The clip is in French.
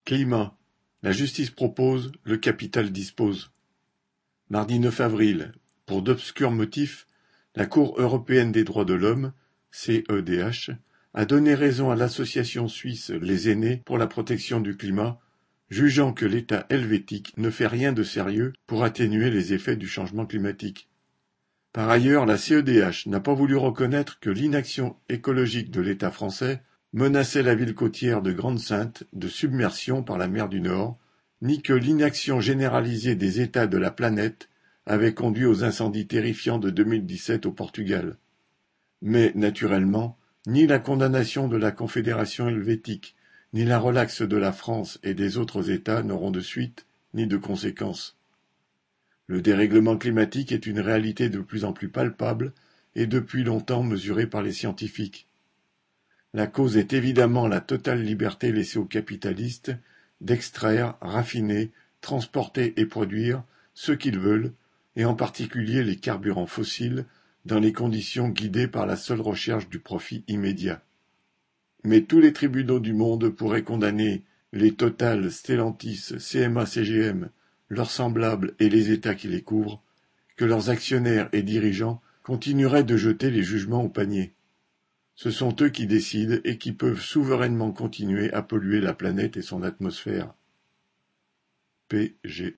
Climat. La justice propose, le capital dispose. Mardi 9 avril. Pour d'obscurs motifs, la Cour européenne des droits de l'homme, CEDH, a donné raison à l'association suisse Les Aînés pour la protection du climat, jugeant que l'État helvétique ne fait rien de sérieux pour atténuer les effets du changement climatique. Par ailleurs, la CEDH n'a pas voulu reconnaître que l'inaction écologique de l'État français menaçait la ville côtière de Grande-Synthe de submersion par la mer du Nord, ni que l'inaction généralisée des États de la planète avait conduit aux incendies terrifiants de 2017 au Portugal. Mais, naturellement, ni la condamnation de la Confédération helvétique, ni la relaxe de la France et des autres États n'auront de suite ni de conséquences. Le dérèglement climatique est une réalité de plus en plus palpable et depuis longtemps mesurée par les scientifiques. La cause est évidemment la totale liberté laissée aux capitalistes d'extraire, raffiner, transporter et produire ce qu'ils veulent, et en particulier les carburants fossiles, dans les conditions guidées par la seule recherche du profit immédiat. Mais tous les tribunaux du monde pourraient condamner les Total, Stellantis, CMA-CGM, leurs semblables et les États qui les couvrent, que leurs actionnaires et dirigeants continueraient de jeter les jugements au panier. Ce sont eux qui décident et qui peuvent souverainement continuer à polluer la planète et son atmosphère. P.G.